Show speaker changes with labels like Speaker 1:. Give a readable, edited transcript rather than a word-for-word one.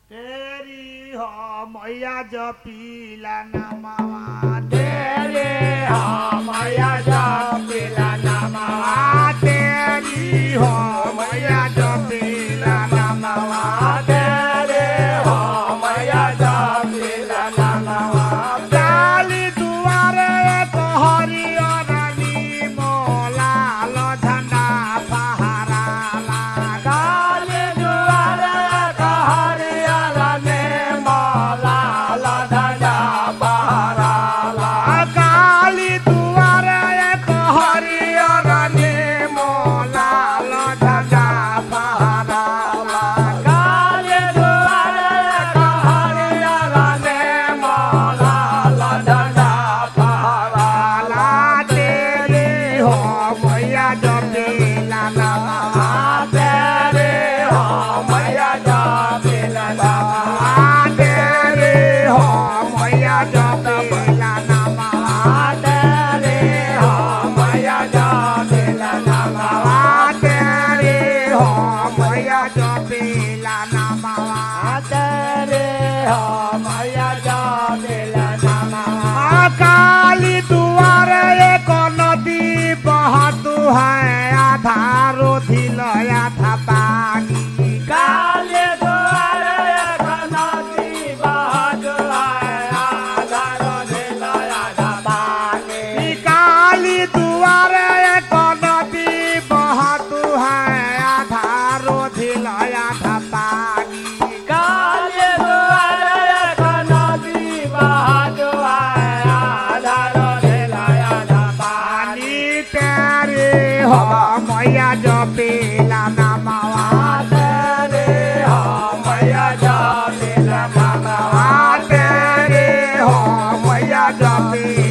Speaker 1: तेरी हो मैया जपीला नमवा
Speaker 2: तेरे हो मैया जपीला नमवा
Speaker 1: तेरी हो मैया जपीला नमवा
Speaker 2: तेरे हो मैया जपीला नमवा
Speaker 1: काली दुआरे हरियर मोला लो झंडा फहराला
Speaker 2: काली दुआरे हरियर मोला लो झंडा फहराला
Speaker 1: काली दुआरे हरियर मोला लो झंडा फहराला
Speaker 2: काली दुआरे हरियर मोला लो झंडा फहराला
Speaker 1: तेरी हो मैया जपीला नमवा
Speaker 2: तेरे हो मैया जपीला नमवा
Speaker 1: तेरी हो मैया जपीला नमवा
Speaker 2: तेरे हो मैया जपीला नमवा
Speaker 1: तेरी हो मैया जपीला नमवा
Speaker 2: तेरे हो मैया जपीला नमवा
Speaker 1: काली दुआरे एक नदी बहतु है आधा रोधिल आधा पानी
Speaker 2: काली दुआरे नदी बहत है आधा रोधिल आधा पानी
Speaker 1: काली दुआरे एक नदी बहतु है आधा रोधिल आधा पानी
Speaker 2: काली दुआरे नदी बहत है आधा रोधिल आधा पानी
Speaker 1: तेरे हो मैया जपीला नमवा
Speaker 2: तेरे हो मैया जपीला नमवा
Speaker 1: तेरे हो मैया जपीला